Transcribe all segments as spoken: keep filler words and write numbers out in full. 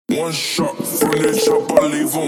One shot from the chopper, leave him.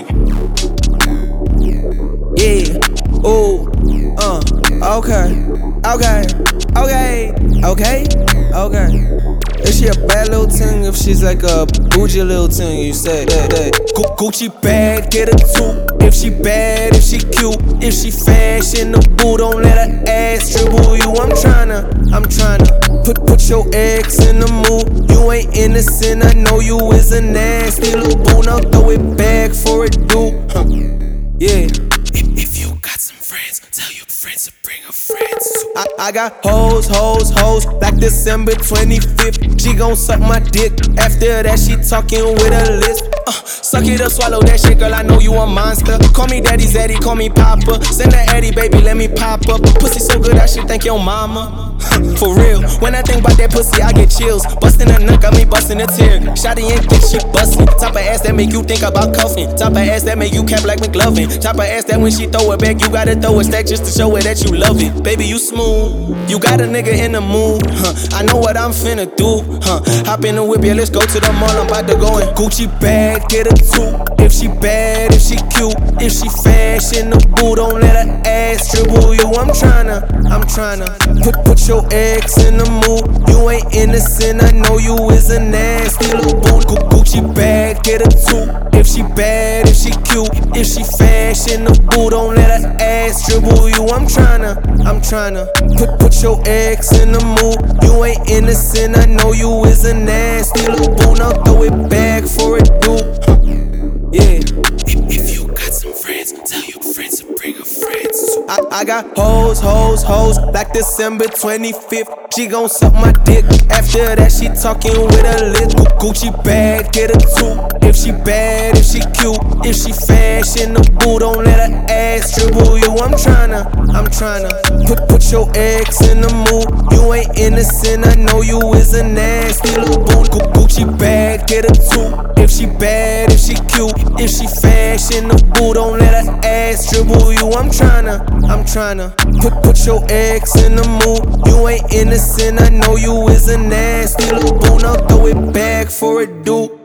Yeah, ooh, uh, okay, okay, okay, okay, okay. If she a bad little thing, if she's like a bougie little thing, you say that, that. Gu- Gucci bag, get a two. If she bad, if she cute, if she fashion the boo, don't let her ass dribble you. I'm tryna, I'm tryna put put your ex in the mood. You ain't innocent, I know you is a nasty little boo. Now throw it back for it, dude. Huh. Yeah. If, if you got some friends, tell your friends to bring her friends too. I, I got hoes, hoes, hoes, like December twenty-fifth. She gon' suck my dick. After that, she talking with a list. Uh, suck it up, swallow that shit, girl. I know you a monster. Call me daddy, zaddy, call me papa. Send her Eddie, baby, let me pop up. Pussy so good, I should thank your mama. For real, when I think about that pussy, I get chills. Bustin' a nut, got me bustin' a tear. Shotty ain't get shit bustin'. Top of ass that make you think about cuffing. Top of ass that make you cap like McLovin. Top of ass that when she throw it back, you gotta throw a stack just to show her that you love it. Baby, you smooth. You got a nigga in the mood. Huh. I know what I'm finna do. Huh. Hop in the whip, yeah, let's go to the mall. I'm about to go in Gucci bag, get a two. If she bad, if she cute, if she fashion the boo, don't let her ass dribble you. I'm tryna, I'm tryna put put your ex in the mood. You ain't innocent, I know you is a nasty little boo. Gu- Gucci bag, get a two. If she bad, if she cute, if she fashion the boo, don't let her ass dribble you. I'm tryna, I'm tryna put put your ex in the mood. You ain't innocent, I know you is a nasty little boo. Now throw it back for it, dude. Huh. Yeah. If, if you got some friends, tell your friends to bring her friends too. I, I got hoes, hoes, hoes, like December twenty-fifth. She gon' suck my dick. After that, she talking with a list. Gu- Gucci bag, get a two. If she bad, if she cute, if she fashion the boo, don't let her ass dribble you. I'm tryna, I'm tryna put put your ex in the mood. You ain't innocent, I know you is a nasty little boo. Gu- Gucci bag, get a two. If she bad, if she cute, if she fashion the boo, don't let her ass dribble you. I'm tryna, I'm tryna put put your ex in the mood. You ain't innocent, I know you is a nasty little boo. Now throw it back for it, dude.